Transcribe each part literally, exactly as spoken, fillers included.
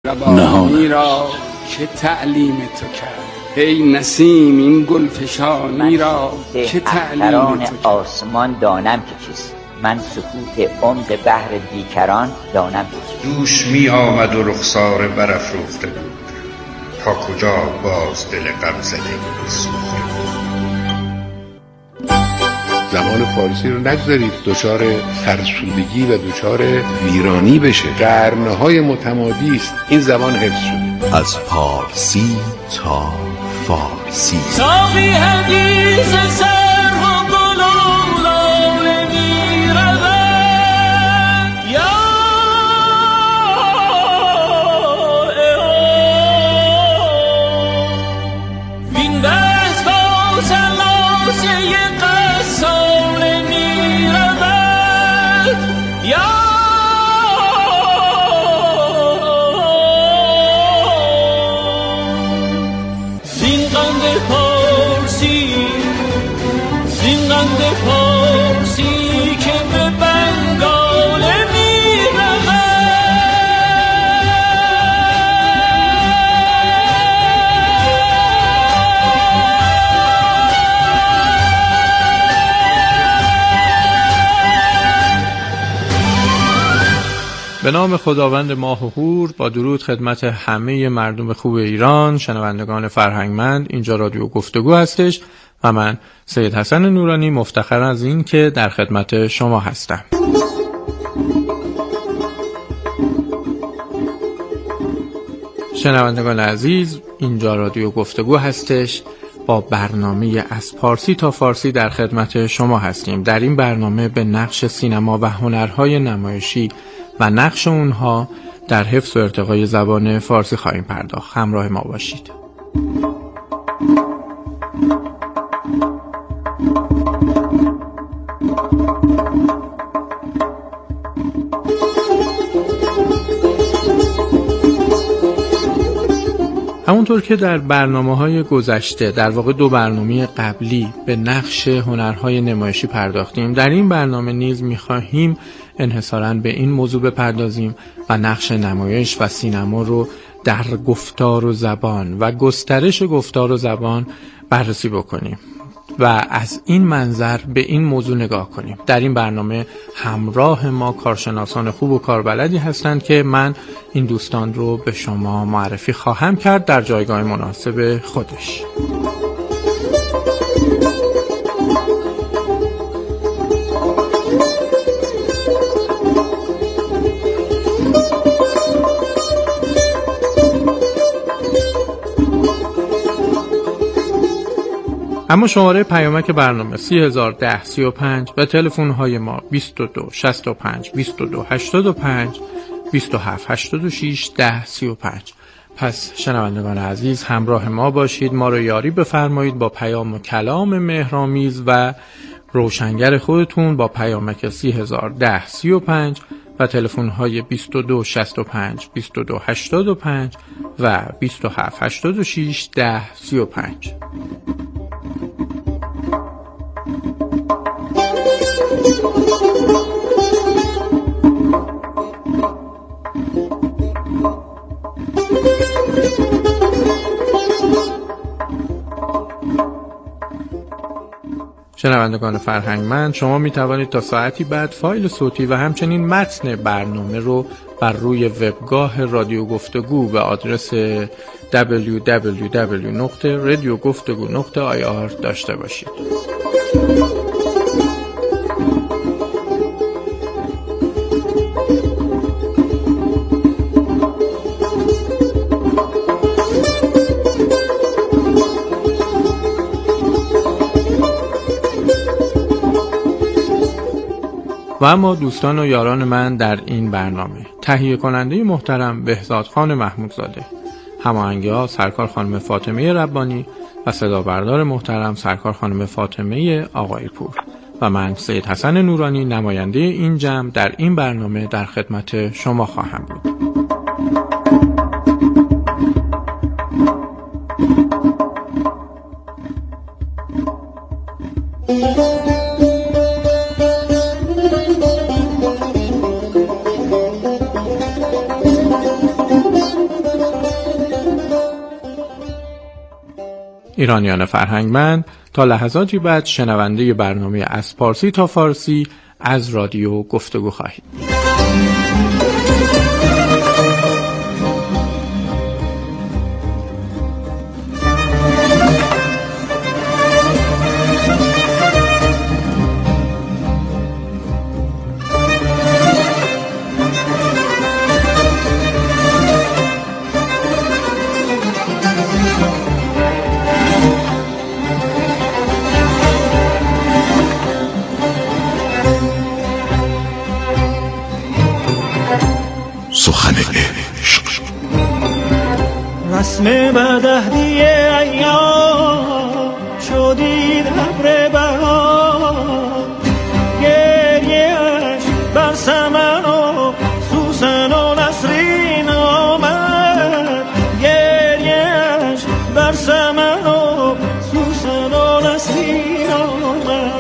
میربانی را که تعلیم تو کرد؟ ای نسیم این گلفشانی را که تعلیم تو کرد؟ آسمان دانم که چیست، من سکوت عمق بحر بیکران دانم که چیست. دوش می آمد و رخسار برافروخته بود، تا کجا باز دل غم زده سوخته بود. زبان فارسی رو نگذارید دچار فرسودگی و دچار ویرانی بشه. قرنهای متمادی است این زبان حفظ شده. از پارسی تا فارسی ساقی حدیث سر و گلولان می رود یا وین دست با سلاسه قصال می رود یا پارسی که به بنگال می رود. به نام خداوند ماه و هور، با درود خدمت همه مردم خوب ایران، شنوندگان فرهنگمند. اینجا رادیو گفتگو هستش و من سید حسن نورانی مفتخرم از این که در خدمت شما هستم. شنوندگان عزیز، اینجا رادیو گفتگو هستش. با برنامه از پارسی تا فارسی در خدمت شما هستیم. در این برنامه به نقش سینما و هنرهای نمایشی و نقش اونها در حفظ و ارتقای زبان فارسی خواهیم پرداخت. همراه ما باشید. همونطور که در برنامه‌های گذشته، در واقع دو برنامه قبلی، به نقش هنرهای نمایشی پرداختیم، در این برنامه نیز می‌خواهیم انحصاراً به این موضوع بپردازیم و نقش نمایش و سینما رو در گفتار و زبان و گسترش گفتار و زبان بررسی بکنیم و از این منظر به این موضوع نگاه کنیم. در این برنامه همراه ما کارشناسان خوب و کاربلدی هستند که من این دوستان رو به شما معرفی خواهم کرد در جایگاه مناسب خودش. اما شماره پیامک برنامه سی هزار و ده سی و پنج و تلفن های ما بیست و دو شصت و پنج بیست و دو هشتاد و پنج بیست و هفت هشتاد و شش ده سی و پنج. پس شنوندگان عزیز همراه ما باشید، ما رو یاری بفرمایید با پیام و کلام مهرآمیز و روشنگر خودتون با پیامک سی هزار و ده سی و پنج و تلفن های بیست و دو شصت و پنج بیست و دو هشتاد و پنج و بیست و هفت هشتاد و شش ده سی و پنج. شنوندگان فرهنگمند، شما می توانید تا ساعتی بعد فایل صوتی و همچنین متن برنامه رو بر روی وبگاه رادیو گفتگو به آدرس دبلیو دبلیو دبلیو نقطه رادیو گفتگو نقطه آی آر داشته باشید. و اما دوستان و یاران من در این برنامه، تهیه کننده محترم بهزادخان محمودزاده، هماهنگی‌ها سرکار خانم فاطمه ربانی و صدا بردار محترم سرکار خانم فاطمه آقای پور و من سید حسن نورانی نماینده این جمع در این برنامه در خدمت شما خواهم بود. ایرانیان فرهنگمند، تا لحظاتی بعد شنونده برنامه از پارسی تا فارسی از رادیو گفتگو خواهید. سخن عشق، رسم بدهدی ایام شدید ابر بهار، گریه‌اش بر سمن و سوسن و نسرین آمد، گریه‌اش بر سمن و سوسن و نسرین آمد.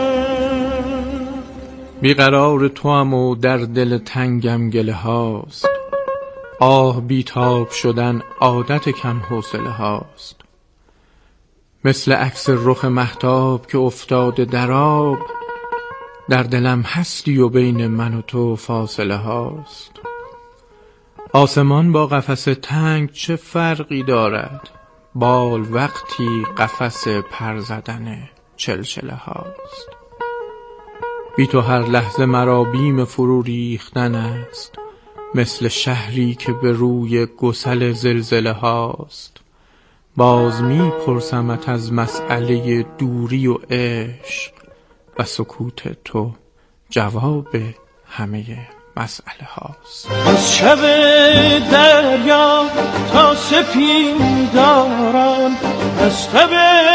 بیقرار توام و در دل تنگم گله هاست، آه بیتاب شدن عادت کم حوصله هاست. مثل عکس رخ مهتاب که افتاده در آب، در دلم هستی و بین من و تو فاصله هاست. آسمان با قفس تنگ چه فرقی دارد، بال وقتی قفس پر زدن چلچله هاست. بی تو هر لحظه مرا بیم فرو ریختن است، مثل شهری که به روی گسل زلزله هاست. باز می پرسمت از مسئله دوری و عشق، و سکوت تو جواب همه مسئله هاست. از شب دریا تا سپیداران، از تب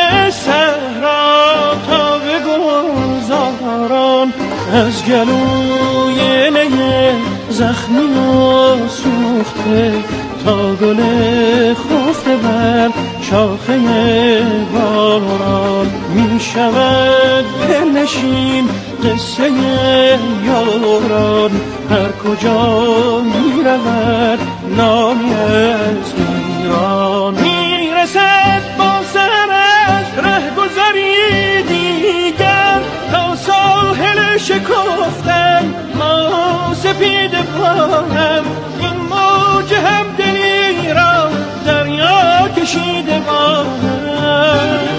صحرا تا به گلزاران، از گلوی نی زخمی و سوخته تا گل خفته بر شاخه باران. می شود دلنشین قصه یاران، هر کجا می رود نامی از ایران. می رسد با سر از ره گذری دیگر، تا ساحل شکفتن ما سپید پاهم. این موج هم دلی را دریا کشیده با هم.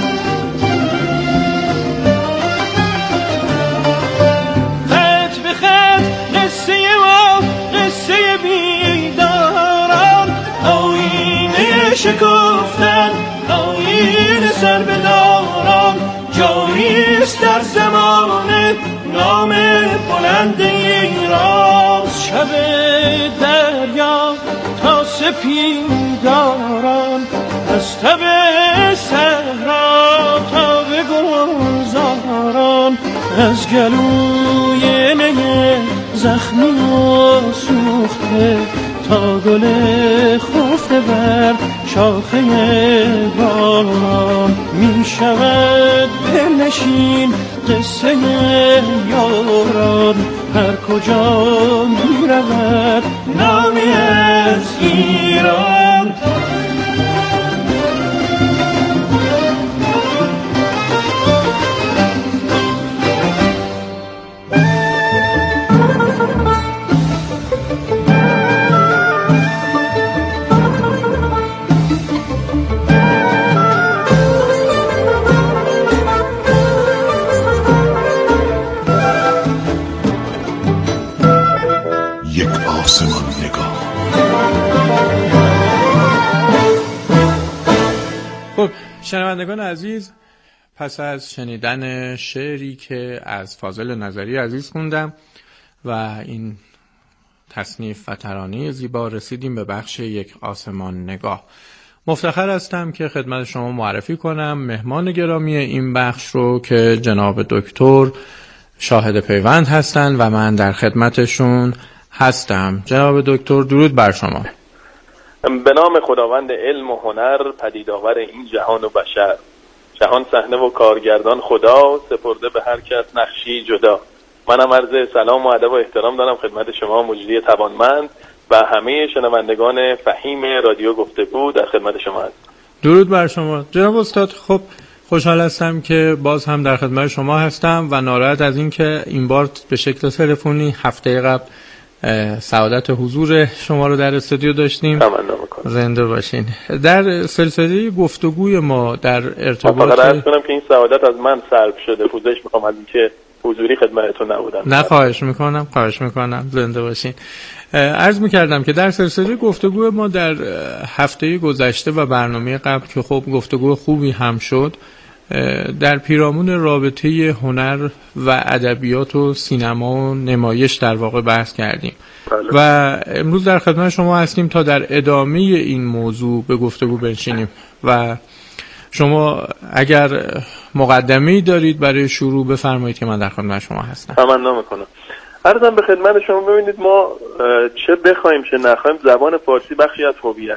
خط به خط قصه ما قصه بیداران، آینه شکفتن آینه سر بداران. جاریست در زمانه نام بلند ایران. شب دریا تا سپیداران، از تب صحرا تا به گلزاران، از گلوی نی زخمی و سوخته تا گل خفته بر شاخه باران. می شود دلنشین قصه یاران، هر کجا می رود نامی از ایران. خب شنوندگان عزیز، پس از شنیدن شعری که از فاضل نظری عزیز خوندم و این تصنیف و ترانه زیبا، رسیدیم به بخش یک آسمان نگاه. مفتخر هستم که خدمت شما معرفی کنم مهمان گرامی این بخش رو که جناب دکتر شاهد پیوند هستند و من در خدمتشون هستم. جناب دکتر درود بر شما. به نام خداوند علم و هنر، پدیدآور این جهان و بشر. جهان صحنه و کارگردان خدا، سپرده به هر کس نقشی جدا. منم عرض سلام و ادب و احترام دارم خدمت شما مجری توانمند و همه شنوندگان فهیم رادیو گفتگو. در خدمت شما هستم. درود بر شما جناب استاد. خب خوشحال هستم که باز هم در خدمت شما هستم و ناراحت از این که این بار به شکل تلفنی هفته قبل سعادت حضور شما رو در استودیو داشتیم. زنده باشین. در سلسله گفتگوی ما در ارتباط فقط عرض کنم که این سعادت از من سلب شده، پوزش میخوام از اینکه حضوری خدمتتون نبودم. نه خواهش میکنم خواهش میکنم زنده باشین. عرض میکردم که در سلسله گفتگوی ما در هفته گذشته و برنامه قبل که خب گفتگو خوبی هم شد، در پیرامون رابطه هنر و ادبیات و سینما و نمایش در واقع بحث کردیم. بله. و امروز در خدمت شما هستیم تا در ادامه این موضوع به گفتگو بنشینیم و شما اگر مقدمه‌ای دارید برای شروع بفرمایید که من در خدمت شما هستم. تمنا میکنم. عرضم به خدمت شما. ببینید ما چه بخوایم چه نخوایم زبان فارسی بخشی از هویت.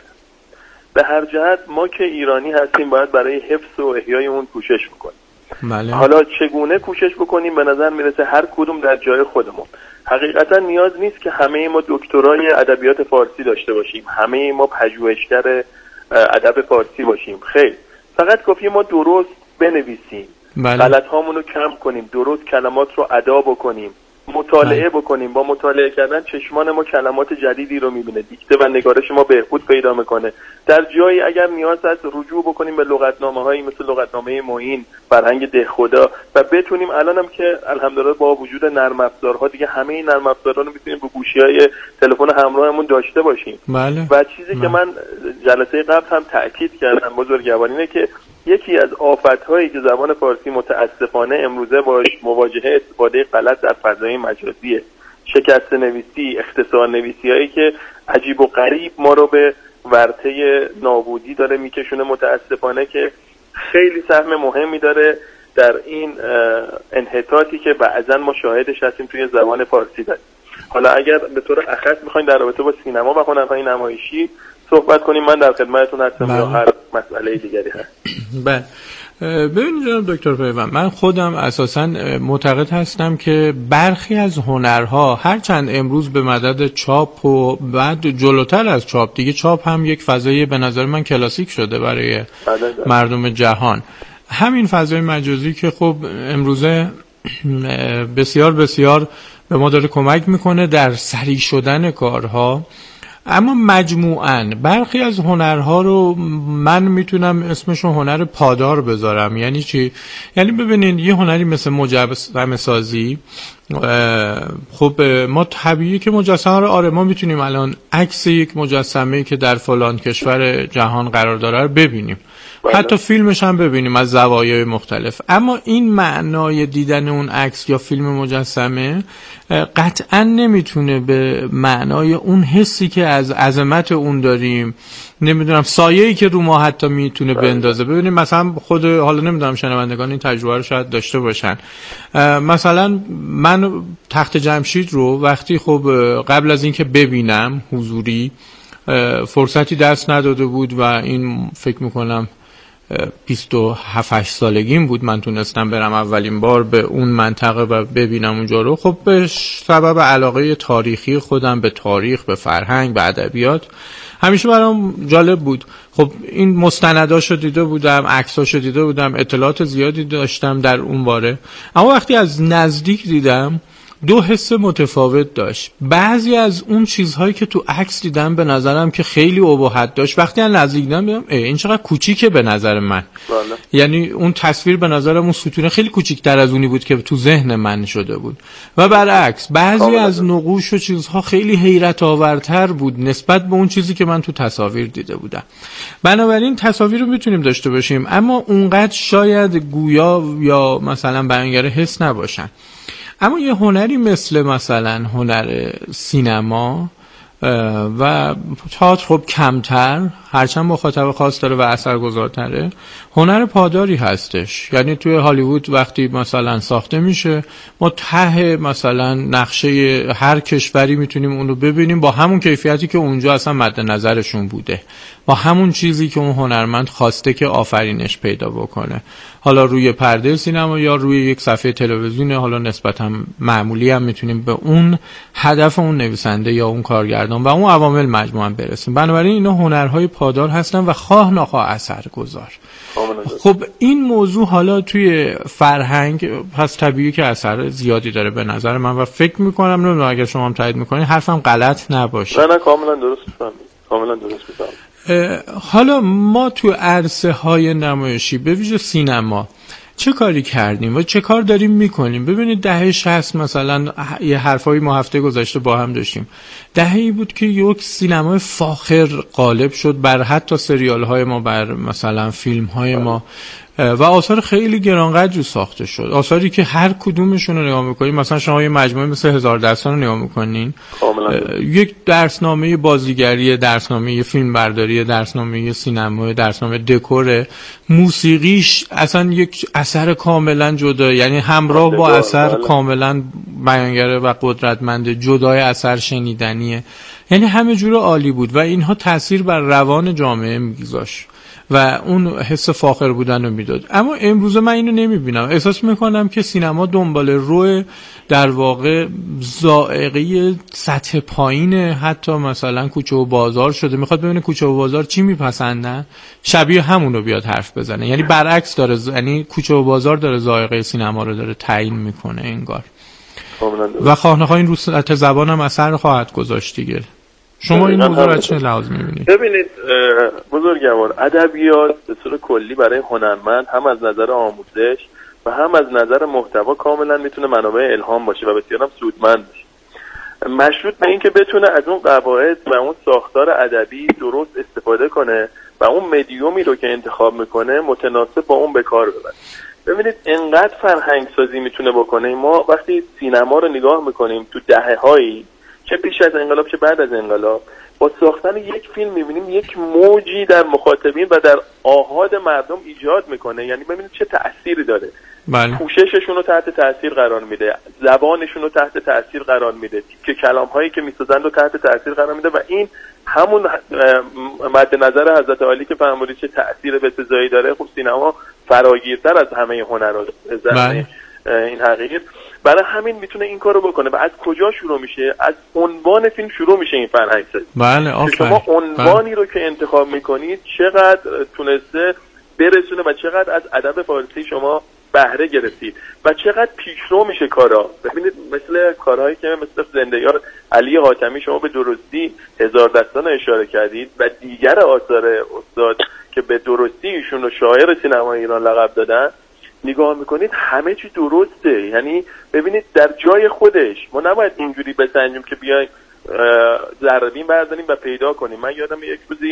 به هر جهت ما که ایرانی هستیم باید برای حفظ و احیای اون کوشش بکنیم. بله. حالا چگونه کوشش بکنیم به نظر میرسه هر کدوم در جای خودمون. حقیقتا نیاز نیست که همه ما دکترای ادبیات فارسی داشته باشیم، همه ما پژوهشگر ادب فارسی باشیم. خیر، فقط کافیه ما درست بنویسیم. بله. غلط هامون رو کم کنیم، درست کلمات رو ادا بکنیم، مطالعه بله. بکنیم. با مطالعه کردن چشمان ما کلمات جدیدی رو میبینه، دیکته و نگارش ما بهبود پیدا میکنه. در جایی اگر نیاز هست رجوع بکنیم به لغتنامه هایی مثل لغتنامه معین، فرهنگ دهخدا و بتونیم الانم که الحمدلله با وجود نرم افزارها دیگه همه این نرم افزارها رو میتونیم رو گوشی‌های تلفن همراهمون داشته باشیم. بله. و چیزی بله. که من جلسه قبل هم تاکید کردم بزرگوار اینه که یکی از آفت‌هایی که زبان فارسی متاسفانه امروزه باش مواجهه استفاده غلط در فضای مجازیه، شکست نویسی، اختصار نویسی‌هایی که عجیب و غریب ما رو به ورطه نابودی داره میکشونه، متاسفانه که خیلی سهم مهمی داره در این انحطاطی که بعضا ما شاهدش هستیم توی زبان فارسی داریم. حالا اگر به طور اخص میخواین در رابطه با سینما و هنرهای نمایشی صحبت کنیم من در خدمتتون هستم یا هر مسئله دیگری هست. بله. ببینید جناب دکتر پیوند، من خودم اساساً معتقد هستم که برخی از هنرها هرچند امروز به مدد چاپ و بعد جلوتر از چاپ دیگه چاپ هم یک فضای به نظر من کلاسیک شده برای مردم جهان، همین فضای مجازی که خب امروزه بسیار بسیار به ما داره کمک میکنه در سریع شدن کارها، اما مجموعاً برخی از هنرها رو من میتونم اسمشو هنر پادار بذارم. یعنی چی؟ یعنی ببینین یه هنری مثل مجسمه سازی، خب ما طبیعیه که مجسمه رو آره ما میتونیم الان عکس یک مجسمه‌ای که در فلان کشور جهان قرار داره رو ببینیم، حتی فیلمش هم ببینیم از زوایای مختلف، اما این معنای دیدن اون عکس یا فیلم مجسمه قطعا نمیتونه به معنای اون حسی که از عظمت اون داریم، نمیدونم سایه‌ای که رو ما حتی میتونه بندازه. ببینیم مثلا خود حالا نمیدونم شنوندگان این تجربه رو شاید داشته باشن، مثلا من تخت جمشید رو وقتی خب قبل از اینکه ببینم حضوری فرصتی دست نداده بود و این فکر میکنم بیست و هفت سالگیم بود من تونستم برم اولین بار به اون منطقه و ببینم اونجا رو. خب به سبب علاقه تاریخی خودم به تاریخ، به فرهنگ، به ادبیات همیشه برام جالب بود. خب این مستنداشو دیده بودم، عکساشو دیده بودم، اطلاعات زیادی داشتم در اون باره، اما وقتی از نزدیک دیدم دو حس متفاوت داشت. بعضی از اون چیزهایی که تو عکس دیدم به نظرم که خیلی ابهت داشت، وقتی از نزدیک دیدم دیدم این چقدر کوچیکه به نظر من. بالا. یعنی اون تصویر به نظرم اون ستونه خیلی کوچیک‌تر از اونی بود که تو ذهن من شده بود و برعکس بعضی بالا. از نقوش و چیزها خیلی حیرت آورتر بود نسبت به اون چیزی که من تو تصاویر دیده بودم. بنابراین تصاویر رو میتونیم داشته باشیم اما اونقدر شاید گویا یا مثلا بیانگر حس نباشن. اما یه هنری مثل مثلا هنر سینما و تئاتر خب کمتر، هرچند مخاطب خاص داره و اثرگذارتره، هنر پاداری هستش. یعنی توی هالیوود وقتی مثلا ساخته میشه ما ته مثلا نقشه هر کشوری میتونیم اون رو ببینیم با همون کیفیتی که اونجا اصلا مد نظرشون بوده، با همون چیزی که اون هنرمند خواسته که آفرینش پیدا بکنه، حالا روی پرده سینما یا روی یک صفحه تلویزیون حالا نسبتا معمولی هم میتونیم به اون هدف اون نویسنده یا اون کارگردان کارگردان و اون عوامل مجموعاً برسیم. بنابراین اینا هنرهای پادار هستن و خواه نخواه اثرگذار. خب این موضوع حالا توی فرهنگ پس طبیعی که اثر زیادی داره به نظر من و فکر میکنم نمیدونم اگر شما هم تایید میکنین حرفم غلط نباشه. نه نه کاملا درست میفهمید. کاملا درست میفهمید. حالا ما تو عرصه های نمایشی به ویژه سینما چه کاری کردیم و چه کار داریم میکنیم؟ ببینید دهه شصت مثلا یه حرفایی ما هفته گذشته با هم داشتیم، دهه‌ای بود که یک سینمای فاخر غالب شد بر حتی سریال های ما، بر مثلا فیلم های ما و آثار خیلی گرانقدری ساخته شد، آثاری که هر کدومشون رو نگاه میکنین مثلا شما یه مجموعه مثل هزار درصد رو نگاه میکنین، یک درسنامه بازیگری، درسنامه فیلم برداری، درسنامه سینما، درسنامه دکور، موسیقیش اصلا یک اثر کاملا جدا، یعنی همراه با اثر کاملا بیانگره و قدرتمند، جدای اثر شنیدنیه، یعنی همه جور عالی بود و اینها تاثیر بر روان جامعه میگذاشت و اون حس فاخر بودن رو میداد. اما امروز من اینو نمیبینم، احساس میکنم که سینما دنبال روی در واقع ذائقه سطح پایین حتی مثلا کوچه و بازار شده، میخواد ببینه کوچه و بازار چی میپسندن شبیه همون رو بیاد حرف بزنه، یعنی برعکس داره، یعنی کوچه و بازار داره ذائقه سینما رو داره تعیین میکنه انگار و خواه نخواه این رو سطح زبان هم اثر خواهد گذاشت دیگه. شما این موضوع را چه لحاظ می‌بینید؟ ببینید بزرگوار، ادبیات به صورت کلی برای هنرمند هم از نظر آموزش و هم از نظر محتوا کاملا میتونه منابع الهام باشه و بسیار هم سودمند باشه، مشروط به این که بتونه از اون قواعد و اون ساختار ادبی درست استفاده کنه و اون مدیومی رو که انتخاب میکنه متناسب با اون به کار ببره. ببینید انقدر فرهنگ سازی میتونه بکنه. ما وقتی سینما رو نگاه میکنیم تو دهه‌هایی چه پیش از انقلاب چه بعد از انقلاب، با ساختن یک فیلم میبینیم یک موجی در مخاطبین و در آحاد مردم ایجاد میکنه، یعنی ببینید چه تأثیری داره. بله. پوشششون رو تحت تأثیر قرار میده، زبانشون رو تحت تأثیر قرار میده، که کلام هایی که میسازن رو تحت تأثیر قرار میده و این همون مد نظر حضرت عالی که فرمودید چه تأثیر بسزایی داره. خب سینما فراگیرتر از همه هنرها زمینه این حقیقت، برای همین میتونه این کارو بکنه. و از کجا شروع میشه؟ از عنوان فیلم شروع میشه این فرهنگ سازی. بله آفرین. شما عنوانی رو که انتخاب میکنید چقدر تونسته برسونه و چقدر از ادب فارسی شما بهره گرفتید و چقدر پیشرو میشه کارا. ببینید مثل کارهایی که مثل زنده یار علی حاتمی شما به درستی هزار دستان اشاره کردید و دیگر آثار استاد که به درستی ایشون رو شاعر سینما ایران لقب دادن، نگاه میکنید همه چی درسته. یعنی ببینید در جای خودش، ما نباید اینجوری بسنجیم که بیایم ذره‌بین برداریم و پیدا کنیم. من یادم یک روزی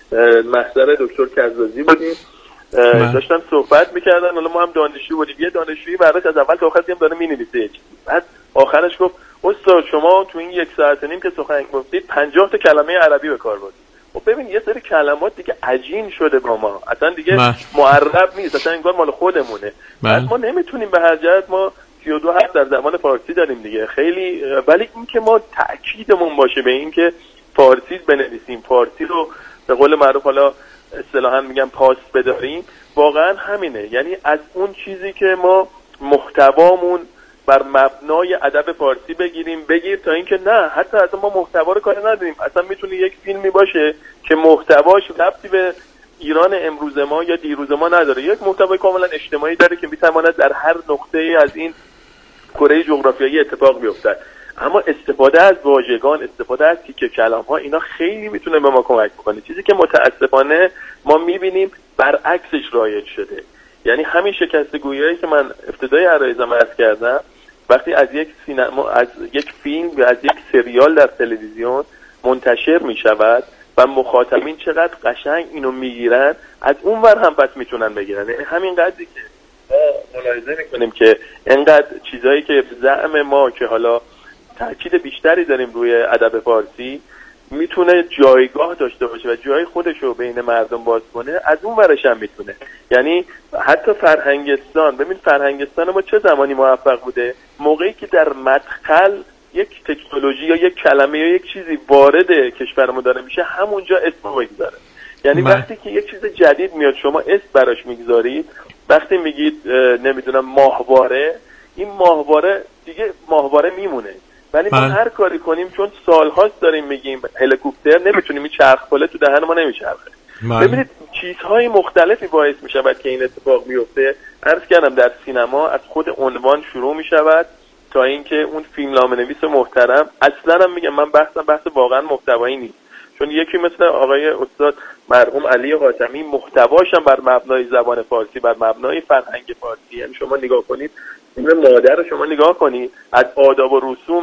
محضر دکتر کزازی بودیم، داشتم صحبت میکردن، حالا ما هم دانشجو بودیم، یه دانشجویی براش از اول تا آخر هم داره مینویسه، بعد آخرش گفت استاد شما تو این یک ساعت و نیم که سخن گفتید پنجاه تا کلمه عربی به کار بردید. خب ببین یه سری کلمات دیگه عجین شده با ما، اصلا دیگه معرب نیست، اصلا انگار مال خودمونه. بعد ما نمیتونیم به هر جهت، ما سی و دو حرف در زبان فارسی داریم دیگه خیلی، ولی این که ما تأکیدمون باشه به این که فارسی بنویسیم، فارسی رو به قول معروف حالا اصطلاحاً میگم پاس بداریم، واقعا همینه. یعنی از اون چیزی که ما محتوامون بر مبنای ادب فارسی بگیریم بگیر تا اینکه نه حتی اصلا ما محتوا رو کار نداریم، اصلا میتونه یک فیلمی باشه که محتواش ربطی به ایران امروز ما یا دیروز ما نداره، یک محتوای کاملا اجتماعی داره که میتواند در هر نقطه از این کره جغرافیایی اتفاق بیفتد. اما استفاده از واژگان، استفاده از تیکه کلام ها، اینا خیلی میتونه به ما کمک کنه، چیزی که متاسفانه ما میبینیم برعکسش رایج شده. یعنی همین شکست گویایی که من ابتدای عرایزم عرض کردم، وقتی از یک سینما، از یک فیلم یا از یک سریال در تلویزیون منتشر می شود و مخاطبین چقدر قشنگ اینو میگیرن، از اون ور هم پس میتونن بگیرن. همین قدری که ما ملاحظه میکنیم که اینقدر چیزایی که زعم ما که حالا تاکید بیشتری داریم روی ادب فارسی میتونه جایگاه داشته باشه و جای خودش رو بین مردم باز کنه، از اون ورش هم میتونه. یعنی حتی فرهنگستان، ببین فرهنگستان ما چه زمانی موفق بوده؟ موقعی که در مدخل یک تکنولوژی یا یک کلمه یا یک چیزی وارد کشور ما داره میشه، همونجا اسم میگذاره. یعنی من. وقتی که یک چیز جدید میاد شما اسم براش میگذارید، وقتی میگید نمیدونم ماهواره، این ماهواره دیگه ماهواره میمونه ولی ما هر کاری کنیم چون سالهاست داریم میگیم هلیکوپتر نمیتونیم، این چرخ تو دهن ما نمیچرخه. ببینید چیزهای مختلفی باعث میشود که این اتفاق بیفته. عرض کردم در سینما از خود عنوان شروع میشود تا اینکه اون فیلمنامه‌نویس محترم، اصلا هم میگم من بحثم بحث واقعا محتوایی نیست، چون یکی مثل آقای استاد مرحوم علی حاتمی محتواش هم بر مبنای زبان فارسی، بر مبنای فرهنگ فارسی. یعنی شما نگاه کنید فیلم مادر رو شما نگاه کنید، از آداب و رسوم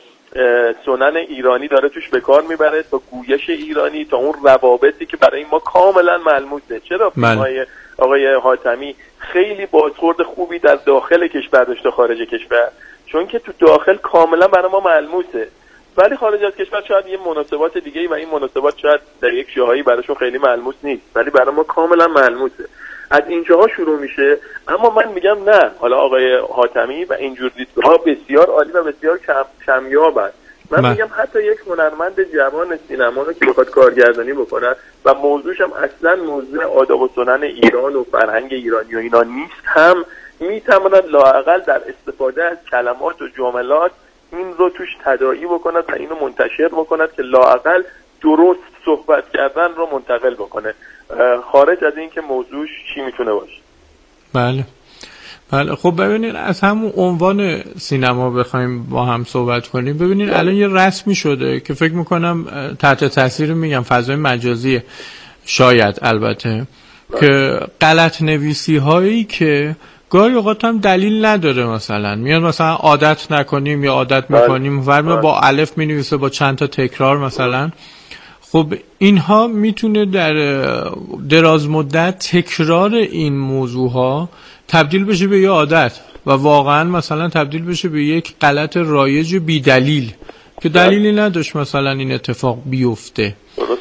سنن ایرانی داره توش به کار میبره تا گویش ایرانی تا اون روابطی که برای ما کاملا ملموسه. چرا فیلم‌های آقای حاتمی خیلی بازخورد خوبی در داخل کشور داشته خارج کشور؟ چون که تو داخل کاملا برای ما ملموسه، ولی خارج از کشور شاید یه مناسبات دیگه‌ای و این مناسبات شاید در یک جاهایی براشون خیلی ملموس نیست، ولی برای ما کاملا ملموسه. از اینجاها شروع میشه. اما من میگم نه، حالا آقای حاتمی و اینجور دیدگاه‌ها بسیار عالی و بسیار کم کمیابن. من, من میگم حتی یک هنرمند جوان سینما رو که بخواد کارگردانی بکنه و موضوعش هم اصلا موضوع آداب و سنن ایران و فرهنگ ایرانی و اینا نیست، هم میتواند لااقل در استفاده از کلمات و جملات این رو توش تداعی بکند و اینو منتشر بکند که لااقل درست صحبت کردن رو منتقل بکنه، خارج از این که موضوعش چی میتونه باشه. بله بله. خب ببینید از همون عنوان سینما بخوایم با هم صحبت کنیم، ببینید بله. الان یه رسمی شده که فکر میکنم تحت تاثیر میگم فضای مجازی شاید البته بله. که غلط نویسی هایی که گاهی اوقات هم دلیل نداره، مثلا میاد مثلا عادت نکنیم یا عادت میکنیم فرض با الف مینویسه با چند تا تکرار مثلا. خب اینها میتونه در دراز مدت تکرار این موضوع ها تبدیل بشه به یه عادت و واقعا مثلا تبدیل بشه به یک غلط رایج بی دلیل که دلیلی نداشت مثلا این اتفاق بیفته.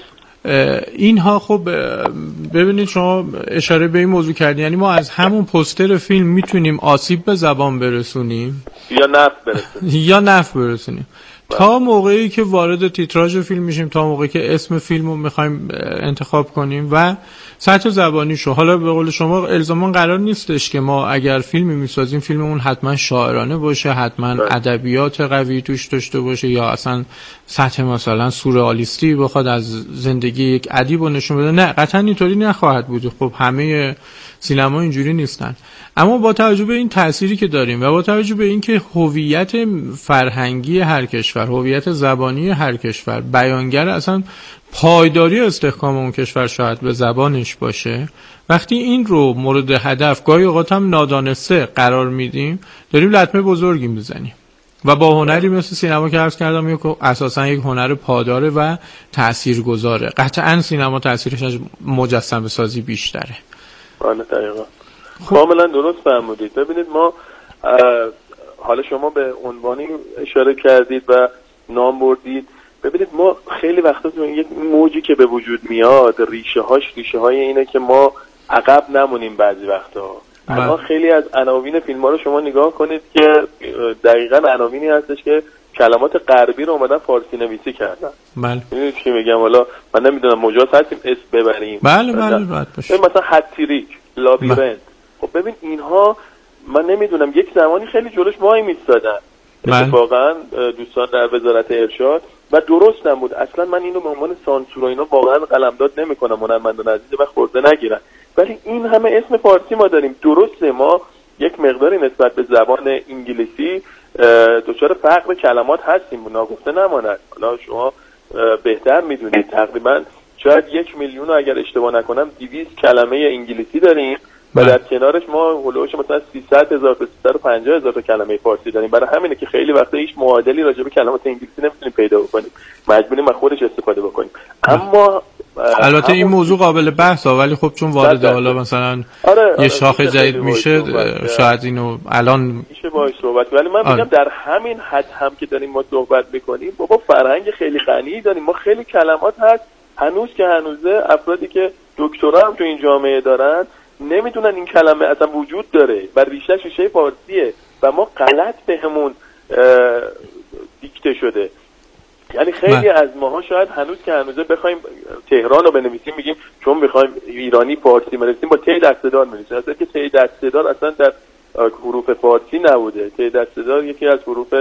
اینها خب ببینید شما اشاره به این موضوع کردین، یعنی ما از همون پوستر فیلم میتونیم آسیب به زبان برسونیم یا نفع برسونیم یا نفع برسونیم تا موقعی که وارد تیتراژ فیلم میشیم، تا موقعی که اسم فیلم رو میخوایم انتخاب کنیم و سطح زبانیشو. حالا به قول شما الزاما قرار نیستش که ما اگر فیلمی میسازیم فیلممون حتما شاعرانه باشه، حتما ادبیات قوی توش داشته باشه یا اصلا سطح مثلا سورئالیستی بخواد از زندگی یک ادیب رو نشون بده. نه، قطعا اینطوری نخواهد بود. خب همه سینما اینجوری نیستن. اما با توجه به این تأثیری که داریم و با توجه به اینکه هویت فرهنگی هر کشور، هویت زبانی هر کشور بیانگر اصلا پایداری استحکام اون کشور شاید به زبانش باشه، وقتی این رو مورد هدف گاهی اوقات هم نادانسته قرار میدیم داریم لطمه بزرگی میزنیم و با هنری مثل سینما که عرض کردم که اساسا یک هنر پاداره و تاثیرگذاره، قطعا سینما تاثیرش از مجسمه سازی بیشتره. آره دقیقاً. کاملا درست فرمودید. ببینید ما حالا شما به عنوانی اشاره کردید و نام بردید. ببینید ما خیلی وقتا یک موجی که به وجود میاد ریشه هاش ریشه های اینه که ما عقب نمونیم. بعضی وقتا الان خیلی از عناوین فیلم ها رو شما نگاه کنید که دقیقاً عناوینی هستش که کلمات غربی رو اومدن فارسی نویسی کردن. بله. میدونید چی میگم؟ حالا من نمیدونم مجاز هستیم اسم ببریم. بله بله باید باشه. مثلا هتریک، لابیرنت. خب ببین اینها من نمیدونم یک زمانی خیلی جلوش وای میستادن. اتفاقا دوستان در وزارت ارشاد و درست نبود. اصلا من اینو به عنوان سانسور و اینا واقعا قلمداد نمیکنم، هنرمندان عزیز و خورده نگیرن. ولی این همه اسم فارسی ما داریم. درسته ما یک مقداری نسبت به زبان انگلیسی دچار فقر کلمات هستیم، ناگفته نماند. حالا شما بهتر میدونید تقریبا شاید یک میلیون اگر اشتباه نکنم دویست کلمه انگلیسی داریم و در کنارش ما هولوش مثلا سیصد هزار تا سیصد و پنجاه هزار تا کلمه فارسی داریم. برای همینه که خیلی وقتا هیچ معادلی راجع به کلمات انگلیسی نمیتونیم پیدا بکنیم، مجبوریم از خودش استفاده بکنیم. اما البته این موضوع قابل بحثه، ولی خب چون وارد حالا مثلا آره، یه شاخ جدید میشه شاید اینو الان میشه باهاش صحبت. ولی من میگم در همین حد هم که داریم ما صحبت میکنیم بابا فرهنگ خیلی غنی داریم ما. خیلی کلمات هست هنوز که هنوزه افرادی که دکترا هم تو این جامعه دارن نمیدونن این کلمه اصلا وجود داره و ریشه ریشه فارسیه و ما غلط بهمون دیکته شده. یعنی خیلی من. از ماها شاید هنوز که هنوزه بخوایم تهران رو بنویسیم میگیم چون میخوایم ایرانی فارسی بنویسیم با تی دسته‌دار بنویسیم، اصلا که تی دسته‌دار اصلا در حروف فارسی نبوده. تی دسته‌دار یکی از حروف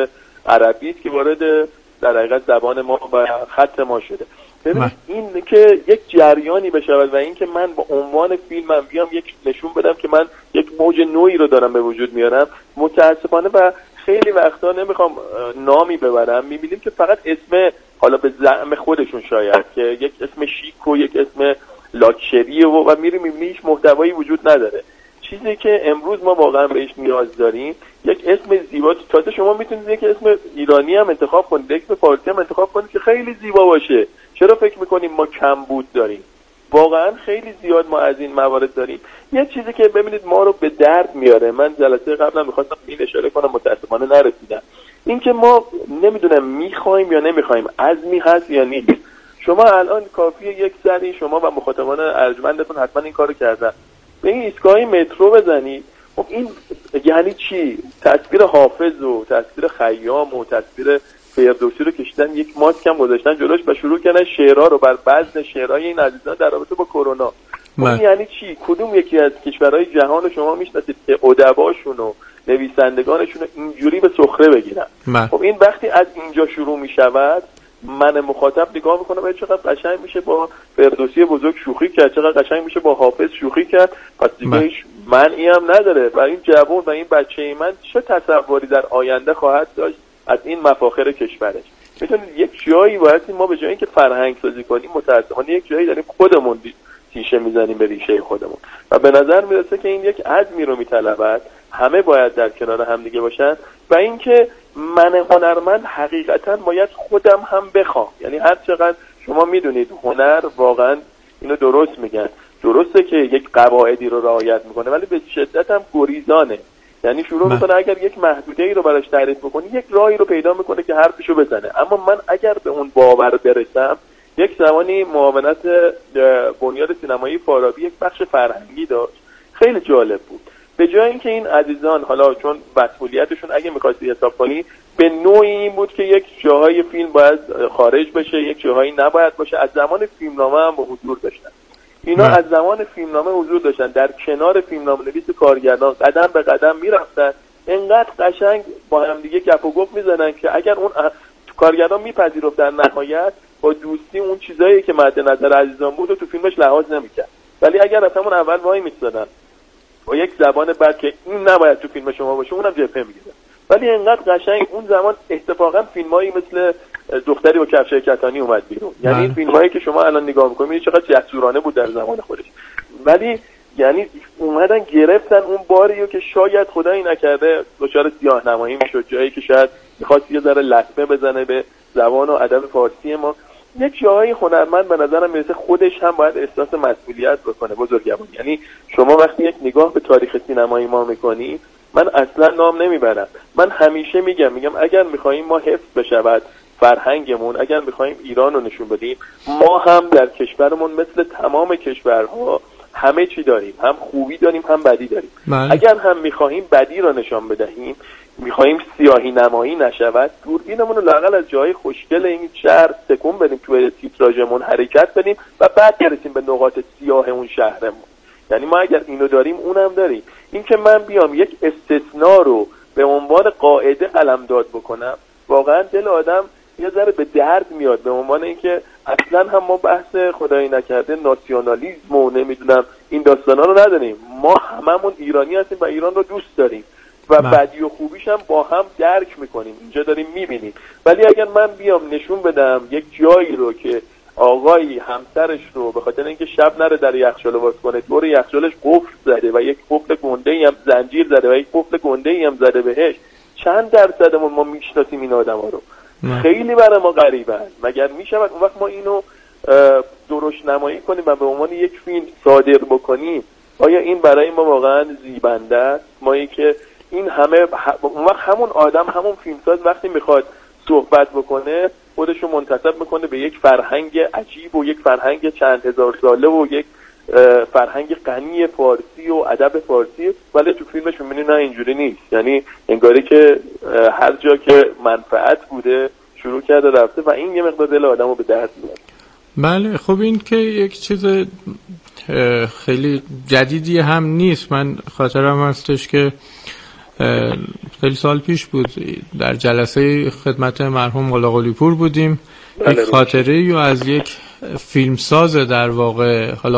عربی است که وارد در حقیقت زبان ما و خط ما شده. ببینید این که یک جریانی بشود و این که من با عنوان فیلمم بیام یک نشون بدم که من یک موج نوعی رو دارم به وجود میارم، متاسفانه و خیلی وقتا نمیخوام نامی ببرم، میبینیم که فقط اسم، حالا به زعم خودشون شاید که یک اسم شیک و یک اسم لاکچری و, و میریم میبینیم هیچ محتوایی وجود نداره. چیزی که امروز ما واقعا بهش نیاز داریم یک اسم زیبا. تازه شما میتونید یک اسم ایرانی هم انتخاب کنید، یک اسم فارسی هم انتخاب کنید که خیلی زیبا باشه. چرا فکر میکنیم ما کمبود داریم؟ واقعا خیلی زیاد ما از این موارد داریم. یه چیزی که ببینید ما رو به درد میاره، من جلسه قبلا میخواستم این اشاره کنم متاسفانه نرسیدم، این که ما نمیدونم میخوایم یا نمیخوایم، عزمی هست یا نیست. شما الان کافیه یک سری شما و مخاطبان ارجمندتون حتما این کارو کردن، به این ایستگاه مترو بزنید. خب این یعنی چی؟ تصویر حافظ و تصویر خیام و تصویر فردوسی رو کشیدن، یک ماسک هم گذاشتن جلوش و شروع کردن شعرها رو بر وزن شعرهای این عزیزان در رابطه با کرونا. این یعنی چی؟ کدوم یکی از کشورهای جهان رو شما میشناسید که ادباشون و نویسندگانشون رو اینجوری به سخره بگیرن؟ خب این وقتی از اینجا شروع میشود، من مخاطب نگاه میکنم به چقدر قشنگ میشه با فردوسی بزرگ شوخی کرد، چقدر قشنگ میشه با حافظ شوخی کرد، پس دیگه هیچ معنی هم نداره. و این جوان و این بچه من چه تصوری در آینده خواهد داشت از این مفاخر کشورش؟ میتونید یک جایی باید ما به جای اینکه فرهنگ سازی کنیم، متأسفانه یک جایی داریم خودمون تیشه میزنیم به ریشه خودمون و به نظر میرسه که این یک عزمی رو میطلبد. همه باید در کنار هم دیگه باشن و اینکه من هنرمند حقیقتا باید خودم هم بخوام. یعنی هر چقدر شما میدونید هنر واقعا اینو درست میگن، درسته که یک قواعدی رو رعایت میکنه ولی به شدت هم گریزانه. یعنی شروع میکنه اگر یک محدوده ای رو براش تعریف بکنی یک راهی رو پیدا میکنه که حرفشو بزنه. اما من اگر به اون باور برسم، یک زمانی معاونت بنیاد سینمایی فارابی یک بخش فرهنگی داشت، خیلی جالب بود. به جای اینکه این عزیزان حالا چون مسئولیتشون اگه می‌خواستی حساب کنی به نوعی این بود که یک جاهای فیلم باید خارج بشه، یک جاهایی نباید باشه، از زمان فیلمنامه هم حضور داشتن. اینا از زمان فیلمنامه حضور داشتن، در کنار فیلمنامه نویس کارگردان قدم به قدم میرفتن، انقدر قشنگ با هم دیگه گپ و گفت میزنن که اگر اون کارگردان میپذیرفت در نهایت با دوستی اون چیزایی که مد نظر عزیزان بود و تو فیلمش لحاظ نمیکرد. ولی اگر از همون اول وای میستادن با یک زبان بد که این نباید تو فیلم شما باشه، اونم جبهه میگیره. ولی انقدر قشنگ اون زمان اتفاقا فیلمایی مثل دختری با کفش کتانی اومد بیرون. یعنی این فیلمایی که شما الان نگاه میکنید چقدر جسورانه بود در زمان خودش، ولی یعنی اومدن گرفتن اون باریو که شاید خدایی نکرده دچار سیاه‌نمایی میشد، جایی که شاید می‌خواست یه ذره لطمه بزنه به زبان و ادب فارسی ما. یک جایی هنرمند به نظرم میرسه خودش هم باید احساس مسئولیت بکنه بزرگوار. یعنی شما وقتی یک نگاه به تاریخ سینمای ما میکنی، من اصلا نام نمیبرم، من همیشه میگم میگم اگر میخوایم ما حفظ بشود فرهنگمون، اگر میخوایم ایران رو نشون بدیم، ما هم در کشورمون مثل تمام کشورها همه چی داریم، هم خوبی داریم هم بدی داریم. من. اگر هم میخواهیم بدی رو نشان بدهیم، میخواهیم سیاهی نمایی نشود، دوربینمون رو لااقل از جای خوشگل این شهر تکون بدیم، توی تیتراژمون حرکت بدیم و بعد برسیم به نقاط سیاه اون شهرمون. یعنی ما اگر اینو داریم اونم داریم. این که من بیام یک استثناء رو به عنوان قاعده قلمداد بکنم، واقعا دل آدم یه ذره به درد میاد، به عنوان اینکه اصلا هم ما بحث خدایی نکرده ناسیونالیسم و نمیدونم این داستانا رو نداریم. ما هممون ایرانی هستیم و ایران رو دوست داریم و بدی و خوبیش هم با هم درک میکنیم، اینجا داریم میبینیم. ولی اگر من بیام نشون بدم یک جایی رو که آقایی همسرش رو به خاطر اینکه شب نره در یخچال باز کنه دور یخچالش قفل زده و یک قفل گنده‌ای هم زنجیر زده و یک قفل گنده‌ای هم زده بهش، چند درصدمون ما میشناسیم این آدما رو؟ خیلی برای ما غریبه. مگر میشود اون وقت ما اینو درشت نمایی کنیم و به عنوان یک فیلم صادر بکنیم؟ آیا این برای ما واقعا زیبنده است؟ مایی که این همه اون وقت همون آدم همون فیلمساز وقتی میخواد صحبت بکنه خودشو منتسب میکنه به یک فرهنگ عجیب و یک فرهنگ چند هزار ساله و یک فرهنگ غنی فارسی و ادب فارسی، ولی تو فیلمش میبینی نه اینجوری نیست. یعنی انگاری که هر جا که منفعت بوده شروع کرده رفته و این یه مقدار دل آدمو به درد میاره. بله خب این که یک چیز خیلی جدیدی هم نیست. من خاطرم هستش که خیلی سال پیش بود، در جلسه خدمت مرحوم مولا قلی پور بودیم. یک خاطره یا از یک فیلمساز در واقع حالا